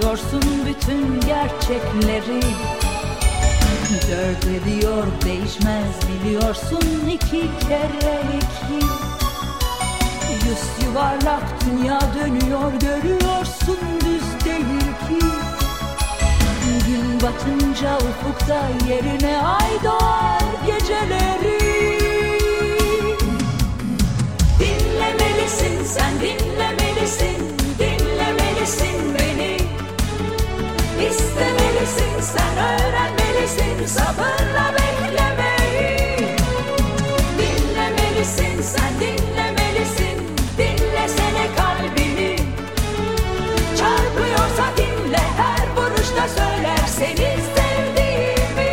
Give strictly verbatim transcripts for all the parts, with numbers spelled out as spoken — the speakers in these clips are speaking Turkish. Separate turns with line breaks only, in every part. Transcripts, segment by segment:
saklıyorsun bütün gerçekleri. Dört ediyor değişmez biliyorsun iki kere iki. Yüz yuvarlak dünya dönüyor görüyorsun düz değil ki. Gün batınca ufukta yerine ay doğar geceleri. Dinlemelisin sen dinlemelisin, dinlemelisin beni. İstemelisin sen öğrenmelisin sabırla beklemeyi. Dinlemelisin sen dinlemelisin, dinlesene kalbini. Çarpıyorsa dinle her vuruşta söyler seni sevdiğimi.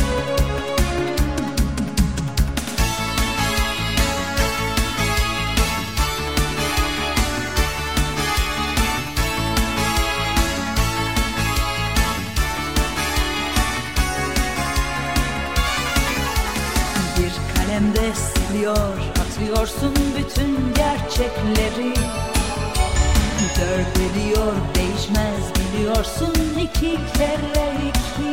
Bir kalemde siliyor atıyorsun bütün gerçekleri. Dört ediyor değişmez biliyorsun iki kere iki.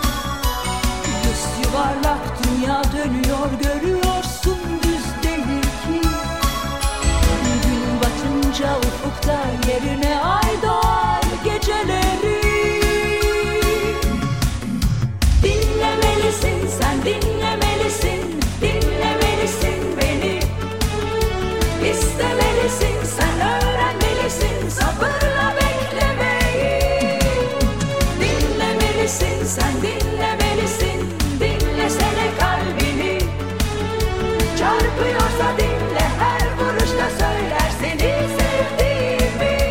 Yüz yuvarlak dünya dönüyor görüyorsun düz değil ki. Gün batınca ufukta yerine ay doğar geceleri. Dinlemelisin sen dinlemelisin, dinlemelisin beni. İstemelisin sen öğrenmelisin sabırla beklemeyi. Dinlemelisin sen dinlemelisin, dinlesene kalbini. Çarpıyorsa dinle her vuruşta söyler seni sevdiğimi.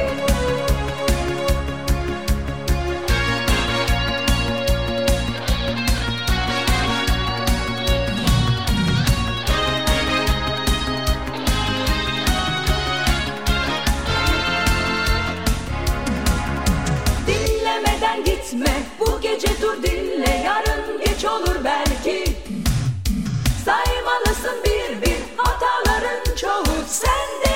Dinlemeden gitme bu gece dur dinle yarın geç olur belki. Saymalısın bir bir hataların çoğu sende.